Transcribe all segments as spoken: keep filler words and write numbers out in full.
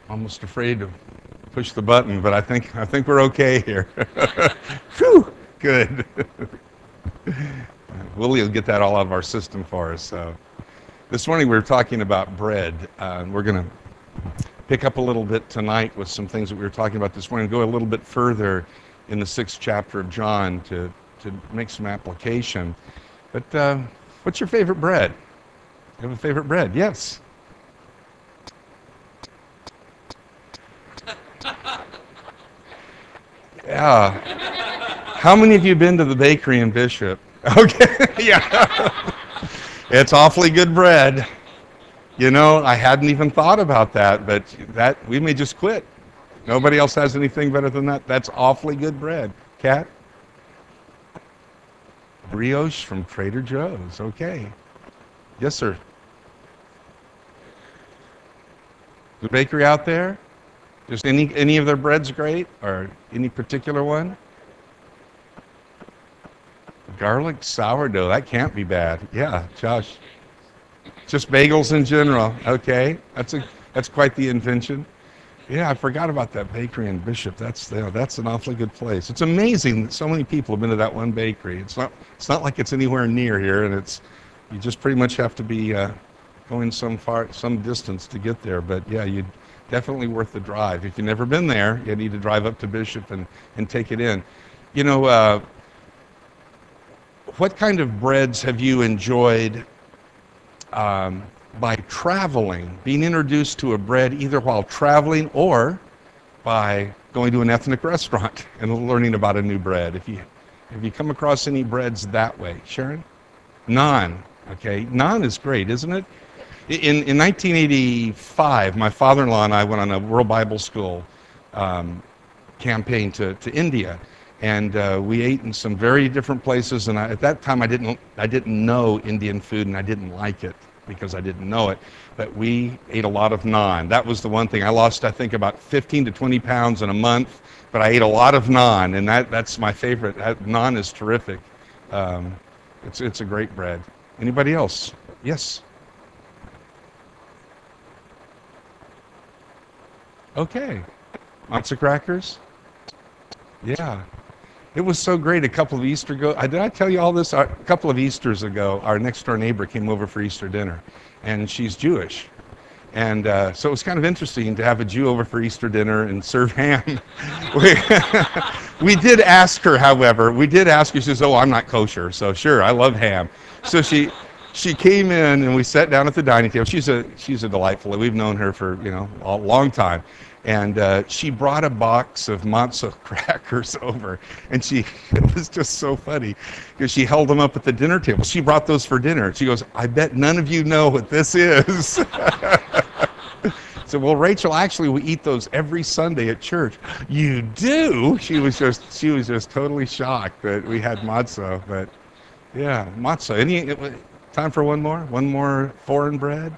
Almost afraid to push the button, but I think I think we're okay here. Whew, good. Willie will get that all out of our system for us. So this morning we were talking about bread. Uh, we're going to pick up a little bit tonight with some things that we were talking about this morning. Go a little bit further in the sixth chapter of John to to make some application. But uh, what's your favorite bread? You have a favorite bread? Yes. Yeah. How many of you been to the bakery in Bishop? Okay. Yeah. It's awfully good bread. You know, I hadn't even thought about that, but that we may just quit. Nobody else has anything better than that. That's awfully good bread. Kat? Brioche from Trader Joe's. Okay. Yes, sir. The bakery out there? Just any any of their breads great, or any particular one? Garlic sourdough. That can't be bad. Yeah, Josh. Just bagels in general. Okay, that's a that's quite the invention. Yeah, I forgot about that bakery in Bishop. That's you know, that's an awfully good place. It's amazing that so many people have been to that one bakery. It's not it's not like it's anywhere near here, and it's you just pretty much have to be uh, going some far some distance to get there. But yeah, you definitely worth the drive. If you've never been there, you need to drive up to Bishop and and take it in. You know, uh, what kind of breads have you enjoyed? Um, by traveling, being introduced to a bread either while traveling or by going to an ethnic restaurant and learning about a new bread. If you have you come across any breads that way, Sharon? Naan. Okay, naan is great, isn't it? In in nineteen eighty-five, my father-in-law and I went on a World Bible School um, campaign to to India. And uh, we ate in some very different places. And I, at that time, I didn't I didn't know Indian food, and I didn't like it because I didn't know it. But we ate a lot of naan. That was the one thing. I lost, I think, about fifteen to twenty pounds in a month. But I ate a lot of naan, and that that's my favorite. That, naan is terrific. Um, it's it's a great bread. Anybody else? Yes. Okay. Matzo crackers. Yeah. It was so great a couple of Easter ago. Did I tell you all this? A couple of Easters ago, our next door neighbor came over for Easter dinner, and she's Jewish. And uh, so it was kind of interesting to have a Jew over for Easter dinner and serve ham. we, we did ask her, however, we did ask her, she says, oh, I'm not kosher, so sure, I love ham. So she she came in and we sat down at the dining table. She's a she's a delightful, we've known her for, you know, a long time. And uh, she brought a box of matzo crackers over, and she, it was just so funny, because she held them up at the dinner table. She brought those for dinner. She goes, I bet none of you know what this is. So, well, Rachel, actually, we eat those every Sunday at church. You do? She was just, she was just totally shocked that we had matzo, but yeah, matzo. Any, time for one more? One more foreign bread?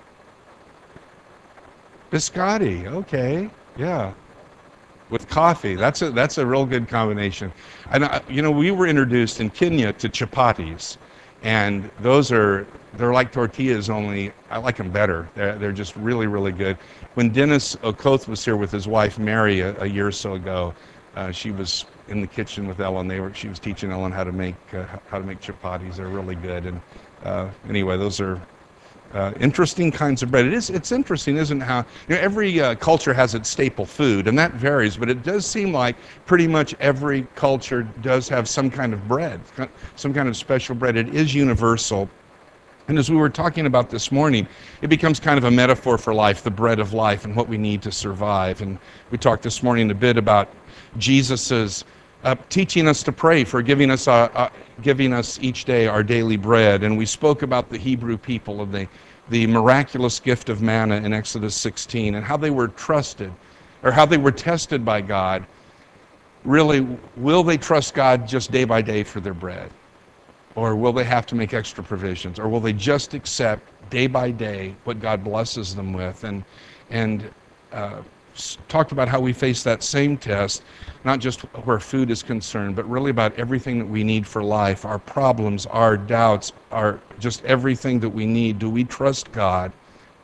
Biscotti, okay, yeah, with coffee. That's a that's a real good combination. And I, you know, we were introduced in Kenya to chapatis, and those are they're like tortillas, only I like them better. They're they're just really really good. When Dennis Okoth was here with his wife Mary a, a year or so ago, uh, she was in the kitchen with Ellen. They were she was teaching Ellen how to make uh, how to make chapatis. They're really good. And uh, anyway, those are. Uh, interesting kinds of bread. It is. It's interesting, isn't it? How you know every uh, culture has its staple food, and that varies. But it does seem like pretty much every culture does have some kind of bread, some kind of special bread. It is universal. And as we were talking about this morning, it becomes kind of a metaphor for life, the bread of life, and what we need to survive. And we talked this morning a bit about Jesus's uh, teaching us to pray, for giving us uh, uh, giving us each day our daily bread. And we spoke about the Hebrew people and the the miraculous gift of manna in Exodus sixteen, and how they were trusted, or how they were tested by God. Really, will they trust God just day by day for their bread? Or will they have to make extra provisions? Or will they just accept day by day what God blesses them with? And and uh, talked about how we face that same test, not just where food is concerned, but really about everything that we need for life, our problems, our doubts, our just everything that we need. Do we trust God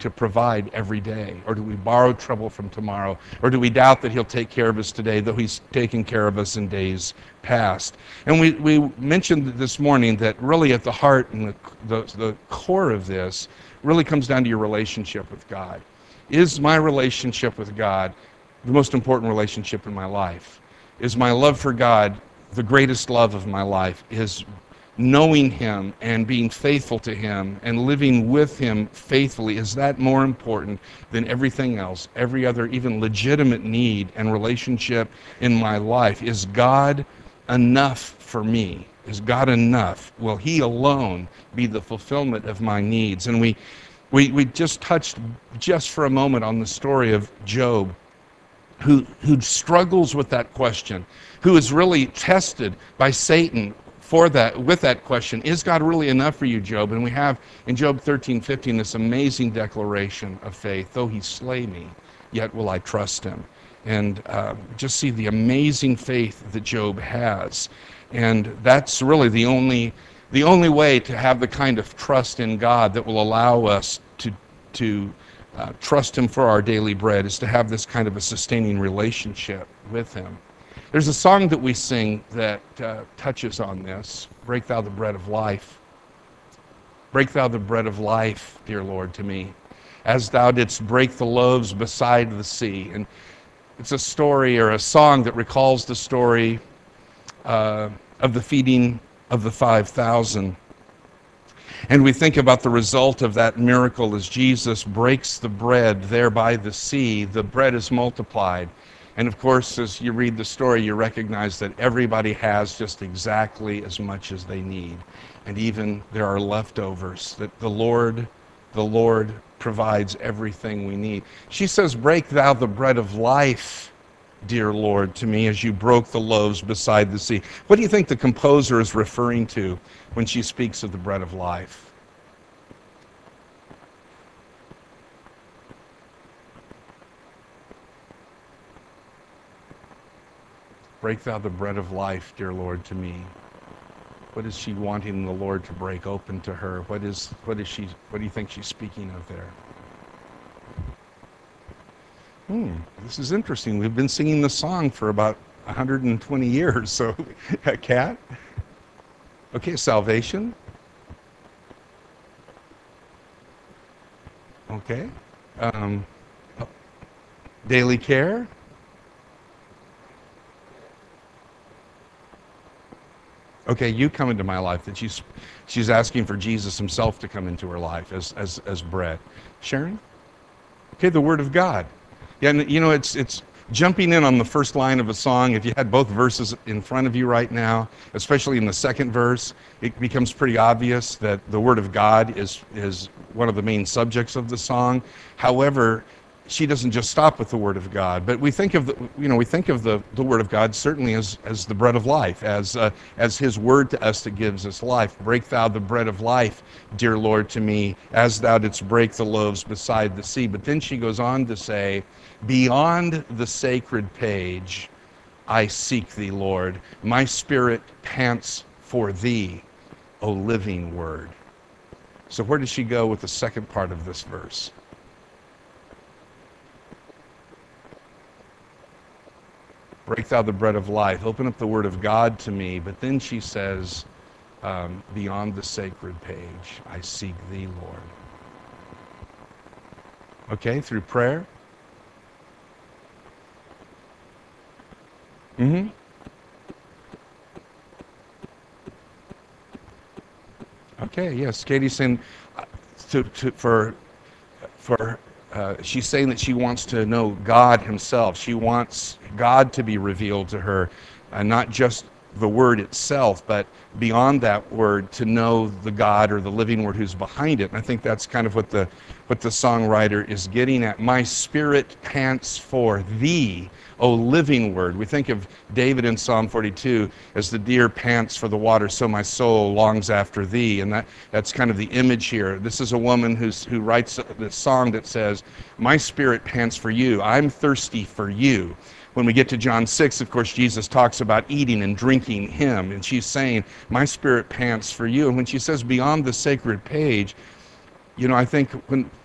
to provide every day? Or do we borrow trouble from tomorrow? Or do we doubt that he'll take care of us today, though he's taken care of us in days past? And we, we mentioned this morning that really at the heart and the, the, the core of this really comes down to your relationship with God. Is my relationship with God the most important relationship in my life? Is my love for God the greatest love of my life? Is knowing him and being faithful to him and living with him faithfully, is that more important than everything else, every other even legitimate need and relationship in my life? Is God enough for me? Is God enough? Will he alone be the fulfillment of my needs? And we we we just touched just for a moment on the story of Job, who who struggles with that question, who is really tested by Satan for that, with that question. Is God really enough for you, Job? And we have in Job thirteen fifteen this amazing declaration of faith. Though he slay me, yet will I trust him. And uh, just see the amazing faith that Job has. And that's really the only the only way to have the kind of trust in God that will allow us to to uh, trust him for our daily bread, is to have this kind of a sustaining relationship with him. There's a song that we sing that uh, touches on this. Break thou the bread of life. Break thou the bread of life, dear Lord, to me, as thou didst break the loaves beside the sea. And it's a story or a song that recalls the story uh, of the feeding of the five thousand. And we think about the result of that miracle as Jesus breaks the bread there by the sea. The bread is multiplied. And of course, as you read the story, you recognize that everybody has just exactly as much as they need. And even there are leftovers, that the Lord, the Lord provides everything we need. She says, break thou the bread of life, dear Lord, to me, as you broke the loaves beside the sea. What do you think the composer is referring to when she speaks of the bread of life? Break thou the bread of life, dear Lord, to me. What is she wanting the Lord to break open to her? What is, what is she, what do you think she's speaking of there? Hmm, this is interesting. We've been singing the song for about one hundred twenty years, so, Kat? Okay, salvation. Okay. Um, daily care. Okay, you come into my life. That she's she's asking for Jesus himself to come into her life as as as bread. Sharon? Okay, the Word of God. Yeah, and you know, it's it's jumping in on the first line of a song. If you had both verses in front of you right now, especially in the second verse, it becomes pretty obvious that the Word of God is is one of the main subjects of the song. However, she doesn't just stop with the Word of God, but we think of the, you know, we think of the, the Word of God certainly as, as the bread of life, as uh, as His Word to us that gives us life. Break thou the bread of life, dear Lord, to me, as thou didst break the loaves beside the sea. But then she goes on to say, beyond the sacred page, I seek thee, Lord. My spirit pants for thee, O living Word. So where does she go with the second part of this verse? Break thou the bread of life. Open up the Word of God to me. But then she says, um, beyond the sacred page, I seek thee, Lord. Okay, through prayer. Mm-hmm. Okay, yes, Katie's saying uh, to, to, for, for Uh, she's saying that she wants to know God himself. She wants God to be revealed to her, uh, not just the Word itself, but beyond that Word, to know the God or the living Word who's behind it. And I think that's kind of what the what the songwriter is getting at. My spirit pants for thee, O living Word. We think of David in Psalm forty-two as the deer pants for the water, so my soul longs after thee. And that, that's kind of the image here. This is a woman who's, who writes this song that says, my spirit pants for you. I'm thirsty for you. When we get to John six, of course, Jesus talks about eating and drinking him. And she's saying, my spirit pants for you. And when she says beyond the sacred page, you know, I think when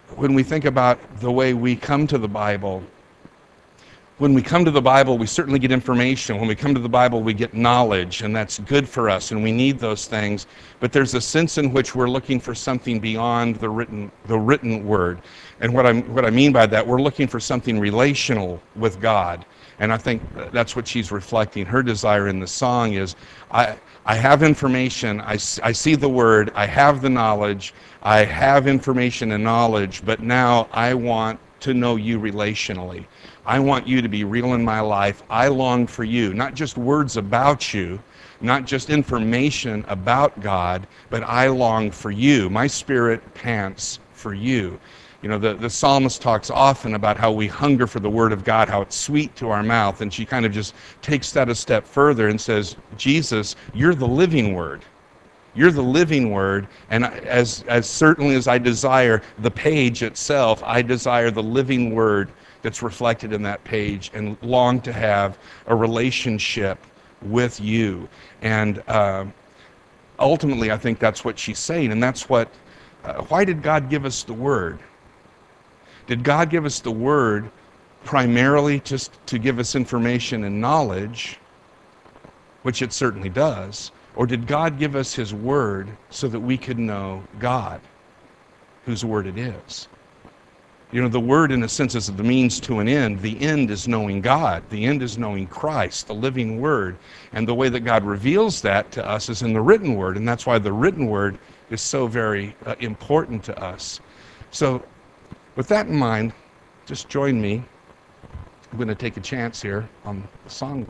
when we think about the way we come to the Bible, when we come to the Bible, we certainly get information. When we come to the Bible, we get knowledge, and that's good for us, and we need those things. But there's a sense in which we're looking for something beyond the written, the written word. And what, I'm, what I mean by that, we're looking for something relational with God. And I think that's what she's reflecting. Her desire in the song is, I, I have information, I, I see the word, I have the knowledge, I have information and knowledge, but now I want to know you relationally. I want you to be real in my life. I long for you, not just words about you, not just information about God, but I long for you. My spirit pants for you. You know, the, the psalmist talks often about how we hunger for the word of God, how it's sweet to our mouth, and she kind of just takes that a step further and says, Jesus, you're the living word. You're the living word, and as, as certainly as I desire the page itself, I desire the living word that's reflected in that page and long to have a relationship with you. And uh, ultimately, I think that's what she's saying, and that's what, uh, why did God give us the word? Did God give us the word primarily just to give us information and knowledge, which it certainly does, or did God give us his word so that we could know God, whose word it is? You know, the word in a sense is the means to an end. The end is knowing God. The end is knowing Christ, the living word. And the way that God reveals that to us is in the written word, and that's why the written word is so very uh, important to us. So with that in mind, just join me. I'm going to take a chance here on the song.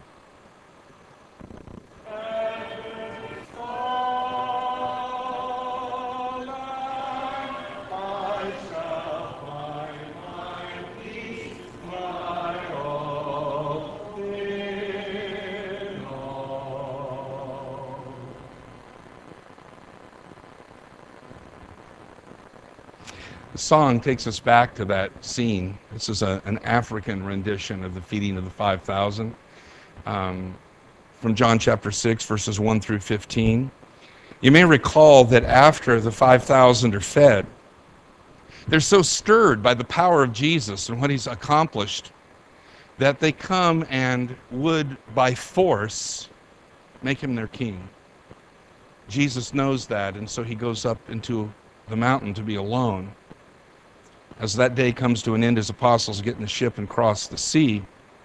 The song takes us back to that scene. This is a, an African rendition of the feeding of the five thousand um, from John chapter six, verses one through fifteen. You may recall that after the five thousand are fed, they're so stirred by the power of Jesus and what he's accomplished that they come and would, by force, make him their king. Jesus knows that, and so he goes up into the mountain to be alone. As that day comes to an end, his apostles get in the ship and cross the sea.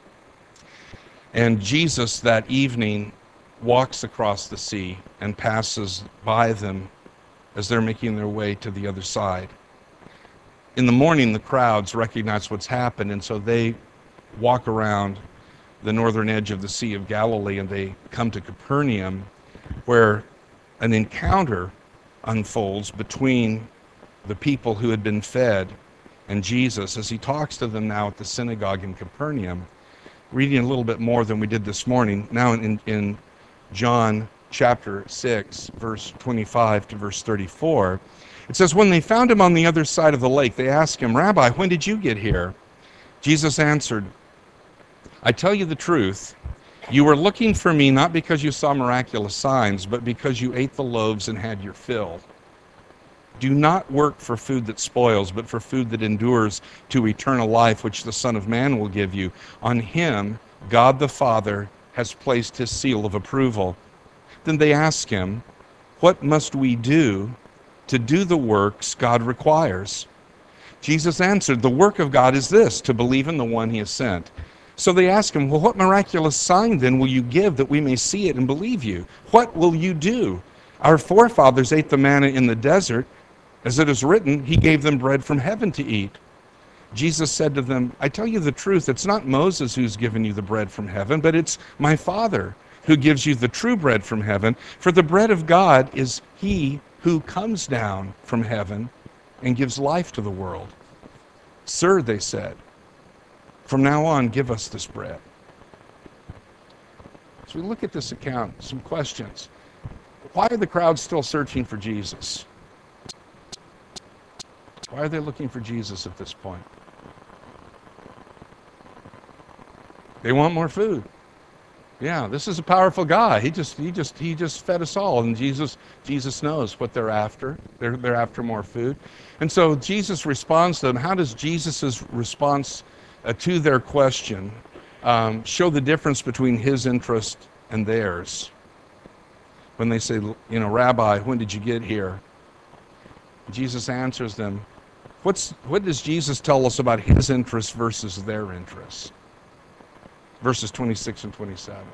And Jesus that evening walks across the sea and passes by them as they're making their way to the other side. In the morning, the crowds recognize what's happened, and so they walk around the northern edge of the Sea of Galilee, and they come to Capernaum, where an encounter unfolds between the people who had been fed and Jesus as he talks to them now at the synagogue in Capernaum. Reading a little bit more than we did this morning, now in, in John chapter six, verse twenty-five to verse thirty-four, it says, when they found him on the other side of the lake, they asked him, Rabbi, when did you get here? Jesus answered, I tell you the truth, you were looking for me not because you saw miraculous signs, but because you ate the loaves and had your fill. Do not work for food that spoils, but for food that endures to eternal life, which the Son of Man will give you. On him, God the Father has placed his seal of approval. Then they ask him, what must we do to do the works God requires? Jesus answered, the work of God is this, to believe in the one he has sent. So they ask him, well, what miraculous sign then will you give that we may see it and believe you? What will you do? Our forefathers ate the manna in the desert. As it is written, he gave them bread from heaven to eat. Jesus said to them, I tell you the truth, it's not Moses who's given you the bread from heaven, but it's my Father who gives you the true bread from heaven. For the bread of God is he who comes down from heaven and gives life to the world. Sir, they said, from now on, give us this bread. So we look at this account, some questions. Why are the crowds still searching for Jesus? Why are they looking for Jesus at this point? They want more food. Yeah, this is a powerful guy. He just he just he just fed us all, and Jesus Jesus knows what they're after. They're they're after more food. And so Jesus responds to them. How does Jesus' response uh, to their question um, show the difference between his interest and theirs? When they say, you know, Rabbi, when did you get here? Jesus answers them. What's what does Jesus tell us about his interests versus their interests? Verses twenty-six and twenty-seven.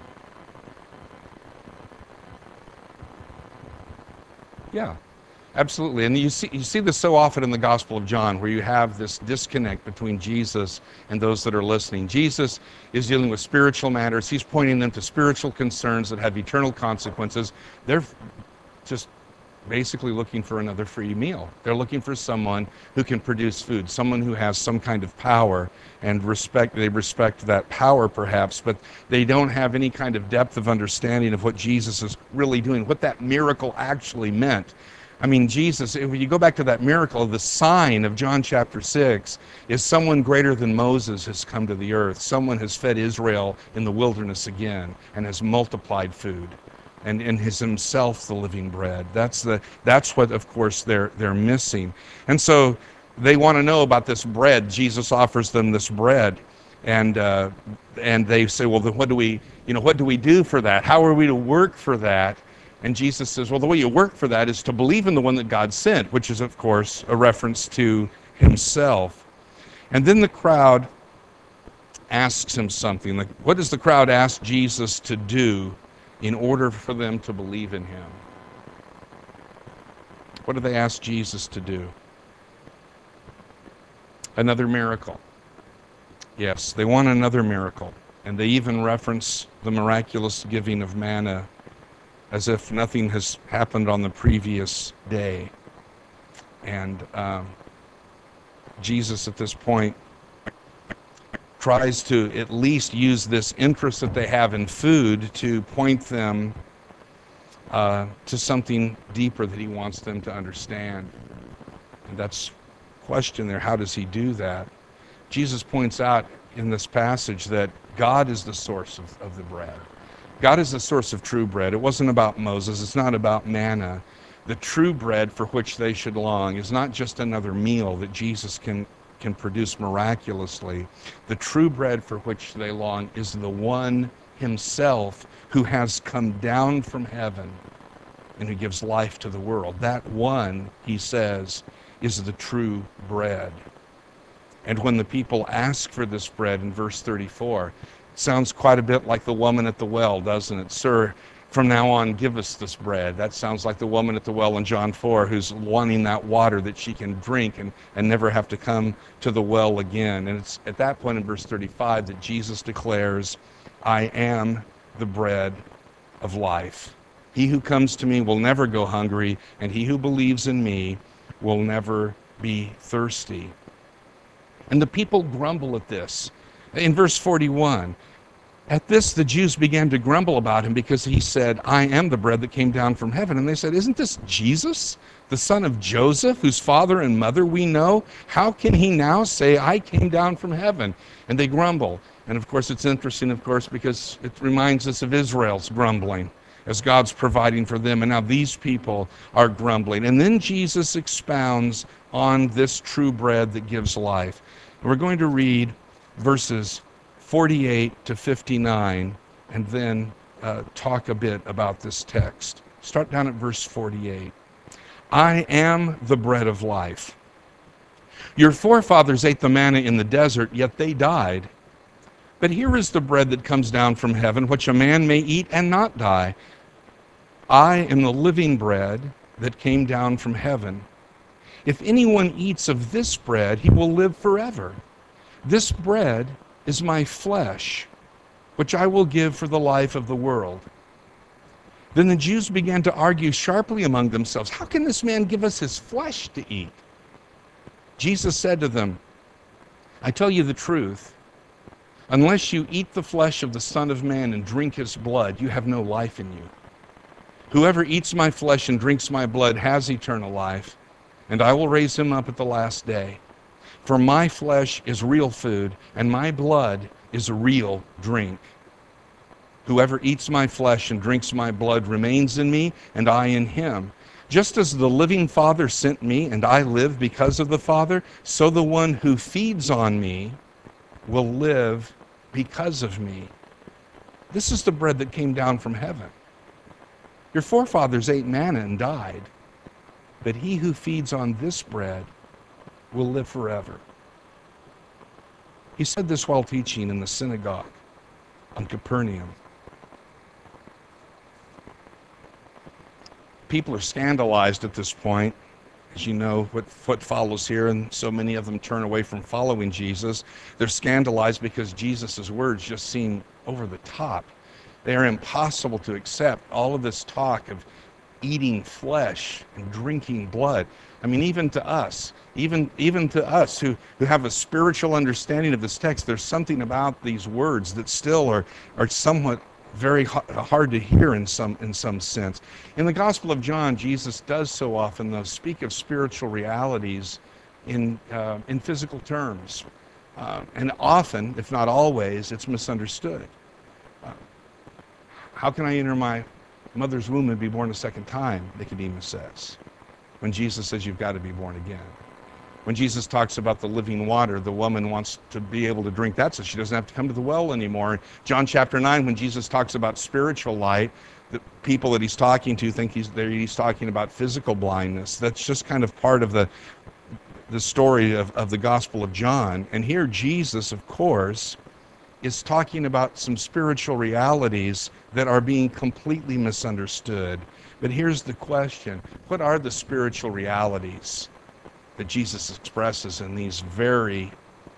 Yeah, absolutely. And you see, you see this so often in the Gospel of John, where you have this disconnect between Jesus and those that are listening. Jesus is dealing with spiritual matters. He's pointing them to spiritual concerns that have eternal consequences. They're just basically looking for another free meal. They're looking for someone who can produce food, someone who has some kind of power, and respect. They respect that power perhaps, but they don't have any kind of depth of understanding of what Jesus is really doing, what that miracle actually meant. I mean, Jesus, if you go back to that miracle, the sign of John chapter six is someone greater than Moses has come to the earth. Someone has fed Israel in the wilderness again and has multiplied food. And, and is himself the living bread. That's the that's what, of course, they're they're missing. And so they want to know about this bread. Jesus offers them this bread, and uh, and they say, well, then what do we you know what do we do for that? How are we to work for that? And Jesus says, well, the way you work for that is to believe in the one that God sent, which is, of course, a reference to himself. And then the crowd asks him something. Like, what does the crowd ask Jesus to do in order for them to believe in him? What do they ask Jesus to do? Another miracle. Yes, they want another miracle. And they even reference the miraculous giving of manna as if nothing has happened on the previous day. And um, Jesus at this point tries to at least use this interest that they have in food to point them uh, to something deeper that he wants them to understand. And that's the question there. How does he do that? Jesus points out in this passage that God is the source of, of the bread. God is the source of true bread. It wasn't about Moses. It's not about manna. The true bread for which they should long is not just another meal that Jesus can can produce miraculously. The true bread for which they long is the one himself who has come down from heaven and who gives life to the world. That one, he says, is the true bread. And when the people ask for this bread in verse thirty-four, it sounds quite a bit like the woman at the well, doesn't it? Sir, from now on, give us this bread. That sounds like the woman at the well in John four who's wanting that water that she can drink and, and never have to come to the well again. And it's at that point in verse thirty-five that Jesus declares, I am the bread of life. He who comes to me will never go hungry, and he who believes in me will never be thirsty. And the people grumble at this. In verse forty-one, at this, the Jews began to grumble about him because he said, I am the bread that came down from heaven. And they said, isn't this Jesus, the son of Joseph, whose father and mother we know? How can he now say, I came down from heaven? And they grumble. And of course, it's interesting, of course, because it reminds us of Israel's grumbling as God's providing for them. And now these people are grumbling. And then Jesus expounds on this true bread that gives life. And we're going to read verses forty-eight to fifty-nine, and then uh, talk a bit about this text. Start down at verse forty-eight. I am the bread of life. Your forefathers ate the manna in the desert, yet they died. But here is the bread that comes down from heaven, which a man may eat and not die. I am the living bread that came down from heaven. If anyone eats of this bread, he will live forever. This bread is my flesh, which I will give for the life of the world. Then the Jews began to argue sharply among themselves, how can this man give us his flesh to eat? Jesus said to them, I tell you the truth, unless you eat the flesh of the Son of Man and drink his blood, you have no life in you. Whoever eats my flesh and drinks my blood has eternal life, and I will raise him up at the last day. For my flesh is real food, and my blood is a real drink. Whoever eats my flesh and drinks my blood remains in me, and I in him. Just as the living Father sent me, and I live because of the Father, so the one who feeds on me will live because of me. This is the bread that came down from heaven. Your forefathers ate manna and died, but he who feeds on this bread will live forever. He said this while teaching in the synagogue on Capernaum. People are scandalized at this point. As you know, what, what follows here, and so many of them turn away from following Jesus. They're scandalized because Jesus' words just seem over the top. They are impossible to accept. All of this talk of eating flesh and drinking blood. I mean, even to us, even even to us who, who have a spiritual understanding of this text, there's something about these words that still are, are somewhat very hard to hear in some in some sense. In the Gospel of John, Jesus does so often, though, speak of spiritual realities in uh, in physical terms, uh, and often, if not always, it's misunderstood. Uh, how can I enter my mother's womb and be born a second time? Nicodemus says, when Jesus says you've got to be born again. When Jesus talks about the living water, the woman wants to be able to drink that so she doesn't have to come to the well anymore. John chapter nine, when Jesus talks about spiritual light, the people that he's talking to think he's there, he's talking about physical blindness. That's just kind of part of the the story of, of the Gospel of John. And here Jesus, of course, is talking about some spiritual realities that are being completely misunderstood. But here's the question: what are the spiritual realities that Jesus expresses in these very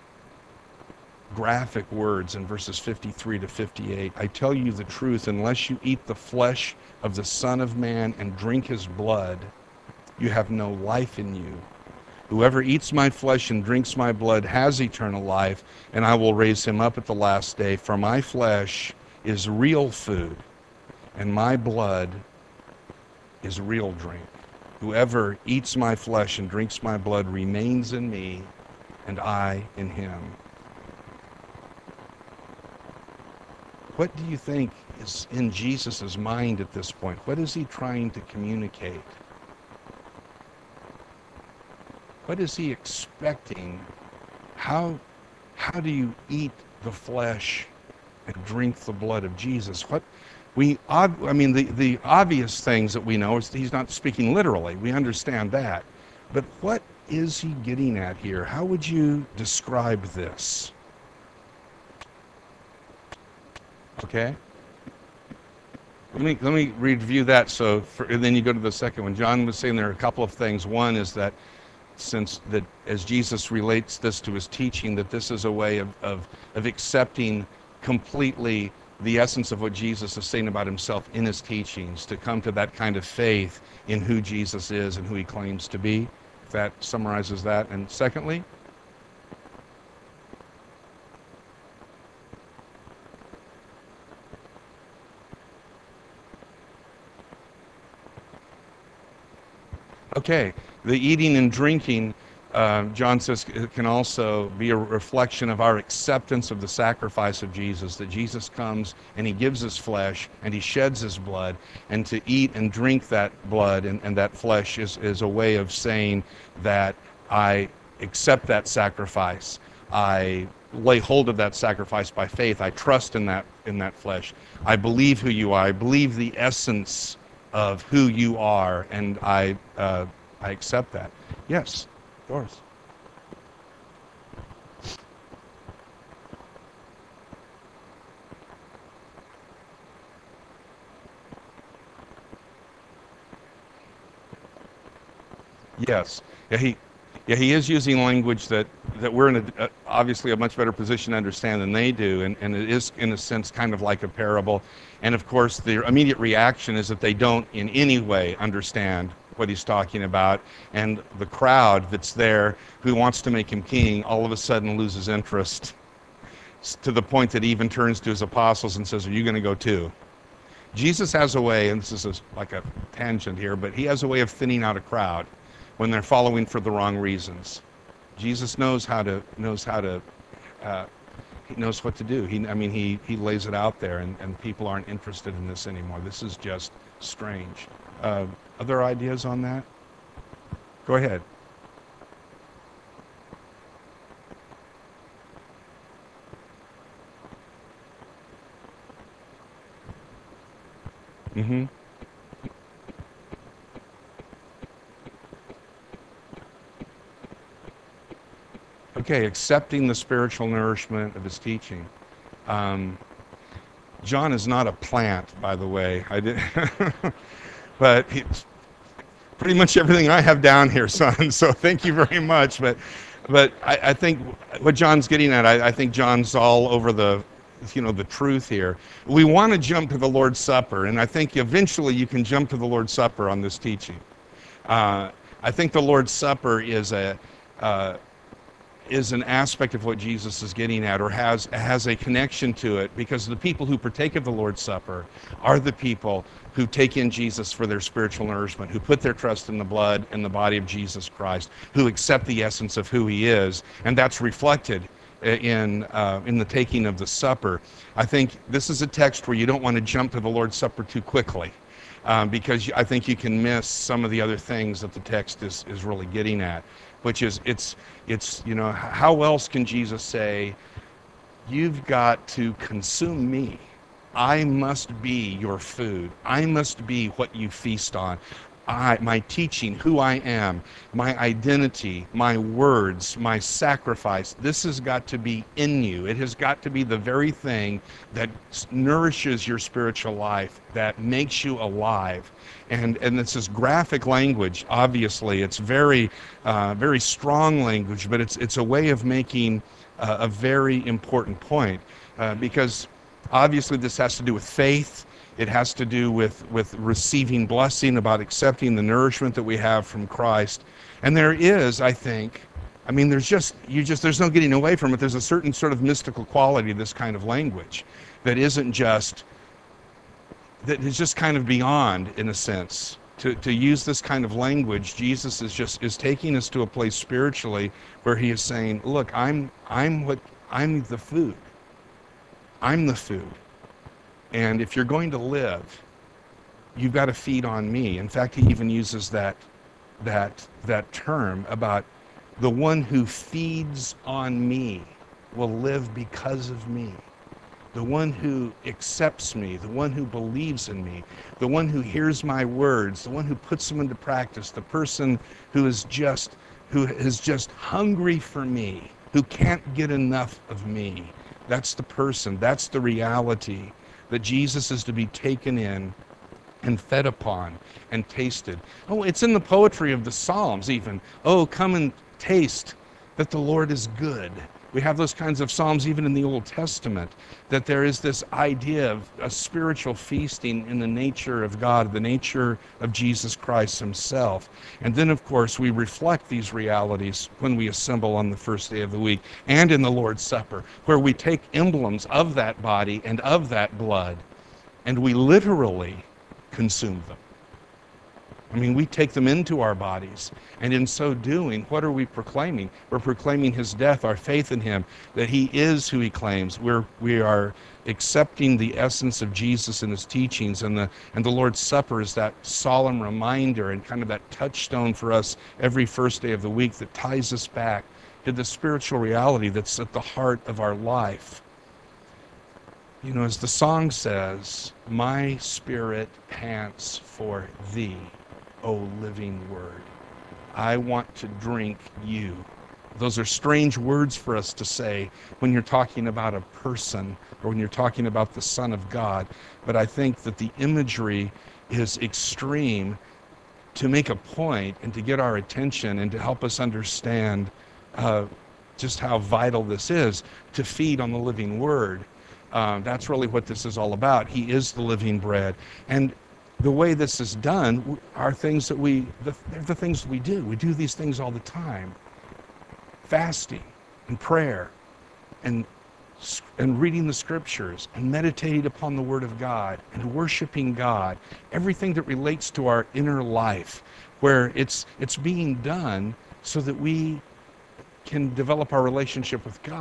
graphic words in verses fifty-three to fifty-eight? I tell you the truth, unless you eat the flesh of the Son of Man and drink his blood, you have no life in you. Whoever eats my flesh and drinks my blood has eternal life, and I will raise him up at the last day. For my flesh is real food, and my blood is real drink. Whoever eats my flesh and drinks my blood remains in me, and I in him. What do you think is in Jesus' mind at this point? What is he trying to communicate? What is he expecting? How, how do you eat the flesh and drink the blood of Jesus? What we, I mean, the, the obvious things that we know is he's not speaking literally. We understand that. But what is he getting at here? How would you describe this? Okay? Let me, let me review that, so for, and then you go to the second one. John was saying there are a couple of things. One is that since that as Jesus relates this to his teaching, that this is a way of, of, of accepting completely the essence of what Jesus is saying about himself in his teachings, to come to that kind of faith in who Jesus is and who he claims to be. If that summarizes that. And secondly, okay, the eating and drinking, uh, John says, it can also be a reflection of our acceptance of the sacrifice of Jesus, that Jesus comes and he gives his flesh and he sheds his blood, and to eat and drink that blood and, and that flesh is, is a way of saying that I accept that sacrifice. I lay hold of that sacrifice by faith. I trust in that, in that flesh. I believe who you are. I believe the essence of who you are, and I uh, I accept that. Yes, Doris. Yes. Yeah, he yeah he is using language that that we're in a, a, obviously a much better position to understand than they do, and and it is in a sense kind of like a parable. And of course, the immediate reaction is that they don't in any way understand what he's talking about, and the crowd that's there who wants to make him king all of a sudden loses interest, to the point that he even turns to his apostles and says, are you going to go too? Jesus has a way, and this is a, like a tangent here, but he has a way of thinning out a crowd when they're following for the wrong reasons. Jesus knows how to knows how to uh, he knows what to do. He, I mean, he, he lays it out there, and, and people aren't interested in this anymore. This is just strange. Uh, other ideas on that? Go ahead. Mm-hmm. Okay, accepting the spiritual nourishment of his teaching. Um, John is not a plant, by the way. I did, but it's pretty much everything I have down here, son. So thank you very much. But, but I, I think what John's getting at, I, I think John's all over the, you know, the truth here. We want to jump to the Lord's Supper, and I think eventually you can jump to the Lord's Supper on this teaching. Uh, I think the Lord's Supper is a uh, is an aspect of what Jesus is getting at, or has has a connection to it, because the people who partake of the Lord's Supper are the people who take in Jesus for their spiritual nourishment, who put their trust in the blood and the body of Jesus Christ, who accept the essence of who he is, and that's reflected in uh, in the taking of the supper. I think this is a text where you don't want to jump to the Lord's Supper too quickly, um, because I think you can miss some of the other things that the text is is really getting at, which is it's it's you know, how else can Jesus say, you've got to consume me. I must be your food. I must be what you feast on. I, my teaching, who I am, my identity, my words, my sacrifice, this has got to be in you. It has got to be the very thing that nourishes your spiritual life, that makes you alive. And and this is graphic language, obviously. It's very, uh, very strong language, but it's, it's a way of making uh, a very important point, uh, because obviously this has to do with faith. It has to do with, with receiving blessing, about accepting the nourishment that we have from Christ. And there is, I think, I mean, there's just, you just, there's no getting away from it. There's a certain sort of mystical quality to this kind of language that isn't just, that is just kind of beyond, in a sense. To, to use this kind of language, Jesus is just, is taking us to a place spiritually where he is saying, look, I'm, I'm what, I'm the food. I'm the food. And if you're going to live, you've got to feed on me. In fact, he even uses that, that, that term about the one who feeds on me will live because of me. The one who accepts me, the one who believes in me, the one who hears my words, the one who puts them into practice, the person who is just, who is just hungry for me, who can't get enough of me. That's the person, that's the reality that Jesus is to be taken in and fed upon and tasted. Oh, it's in the poetry of the Psalms even. Oh, come and taste that the Lord is good. We have those kinds of Psalms even in the Old Testament, that there is this idea of a spiritual feasting in the nature of God, the nature of Jesus Christ himself. And then, of course, we reflect these realities when we assemble on the first day of the week and in the Lord's Supper, where we take emblems of that body and of that blood, and we literally consume them. I mean, we take them into our bodies, and in so doing, what are we proclaiming? We're proclaiming his death, our faith in him, that he is who he claims. We're, we are accepting the essence of Jesus and his teachings, and the, and the Lord's Supper is that solemn reminder and kind of that touchstone for us every first day of the week that ties us back to the spiritual reality that's at the heart of our life. You know, as the song says, my spirit pants for thee, O living word. I want to drink you. Those are strange words for us to say when you're talking about a person or when you're talking about the Son of God. But I think that the imagery is extreme to make a point and to get our attention and to help us understand uh, just how vital this is to feed on the living word. Um, that's really what this is all about. He is the living bread. And the way this is done are things that we, the, they're the things that we do. We do these things all the time. Fasting and prayer and, and reading the scriptures and meditating upon the word of God and worshiping God. Everything that relates to our inner life, where it's, it's being done so that we can develop our relationship with God.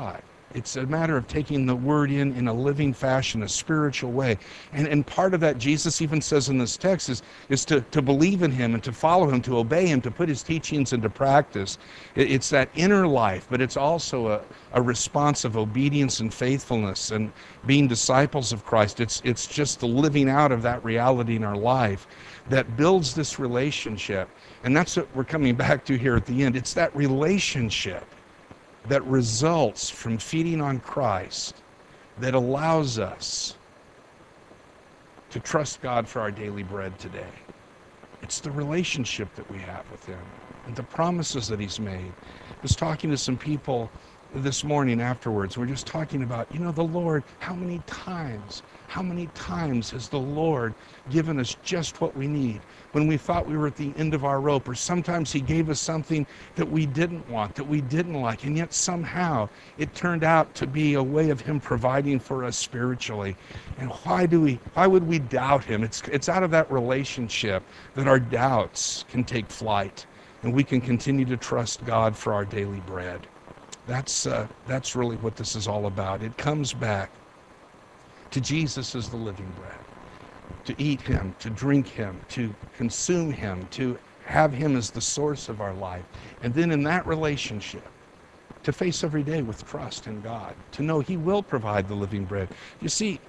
It's a matter of taking the word in in a living fashion, a spiritual way. And, and part of that, Jesus even says in this text, is, is to, to believe in him and to follow him, to obey him, to put his teachings into practice. It, it's that inner life, but it's also a, a response of obedience and faithfulness and being disciples of Christ. It's, it's just the living out of that reality in our life that builds this relationship. And that's what we're coming back to here at the end. It's that relationship that results from feeding on Christ that allows us to trust God for our daily bread today. It's the relationship that we have with him and the promises that he's made. I was talking to some people this morning afterwards. We're just talking about, you know, the Lord, how many times, how many times has the Lord given us just what we need when we thought we were at the end of our rope, or sometimes he gave us something that we didn't want, that we didn't like, and yet somehow it turned out to be a way of him providing for us spiritually. And why do we, why would we doubt him? It's, it's out of that relationship that our doubts can take flight and we can continue to trust God for our daily bread. That's, uh, that's really what this is all about. It comes back to Jesus as the living bread, to eat him, to drink him, to consume him, to have him as the source of our life. And then in that relationship, to face every day with trust in God, to know he will provide the living bread. You see,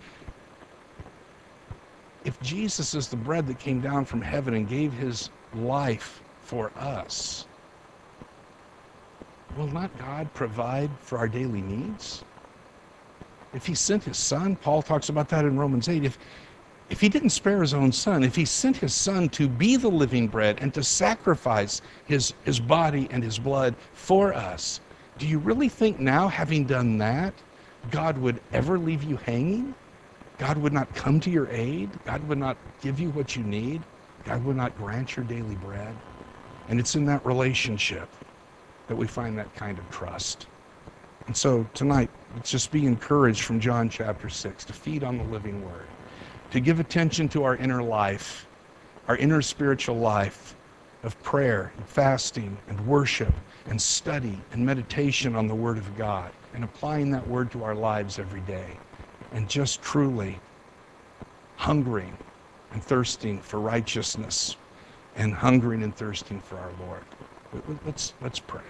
if Jesus is the bread that came down from heaven and gave his life for us, will not God provide for our daily needs? If he sent his son, Paul talks about that in Romans eight, if, if he didn't spare his own son, if he sent his son to be the living bread and to sacrifice his, his body and his blood for us, do you really think now, having done that, God would ever leave you hanging? God would not come to your aid? God would not give you what you need? God would not grant your daily bread? And it's in that relationship that we find that kind of trust. And so tonight, let's just be encouraged from John chapter six to feed on the living word, to give attention to our inner life, our inner spiritual life of prayer and fasting and worship and study and meditation on the word of God and applying that word to our lives every day, and just truly hungering and thirsting for righteousness and hungering and thirsting for our Lord. Let's, let's pray.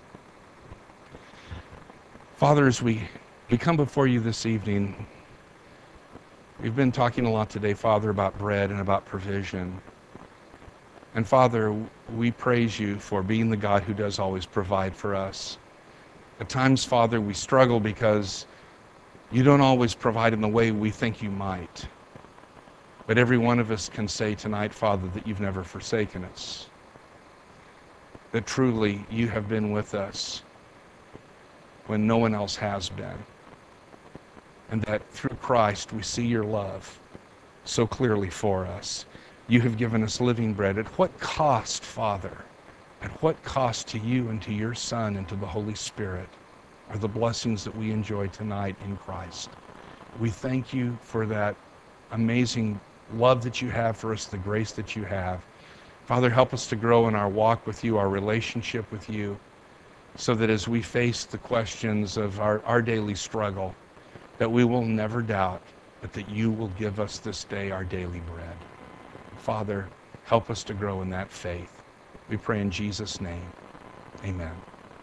Father, as we, we come before you this evening, we've been talking a lot today, Father, about bread and about provision. And Father, we praise you for being the God who does always provide for us. At times, Father, we struggle because you don't always provide in the way we think you might. But every one of us can say tonight, Father, that you've never forsaken us, that truly you have been with us when no one else has been, and that through Christ we see your love so clearly for us. You have given us living bread. At what cost, Father? At what cost to you and to your Son and to the Holy Spirit are the blessings that we enjoy tonight in Christ? We thank you for that amazing love that you have for us, the grace that you have. Father, help us to grow in our walk with you, our relationship with you, so that as we face the questions of our, our daily struggle, that we will never doubt, but that you will give us this day our daily bread. Father, help us to grow in that faith. We pray in Jesus' name. Amen.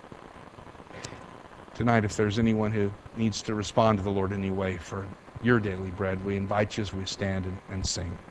Tonight, if there's anyone who needs to respond to the Lord anyway for your daily bread, we invite you as we stand and, and sing.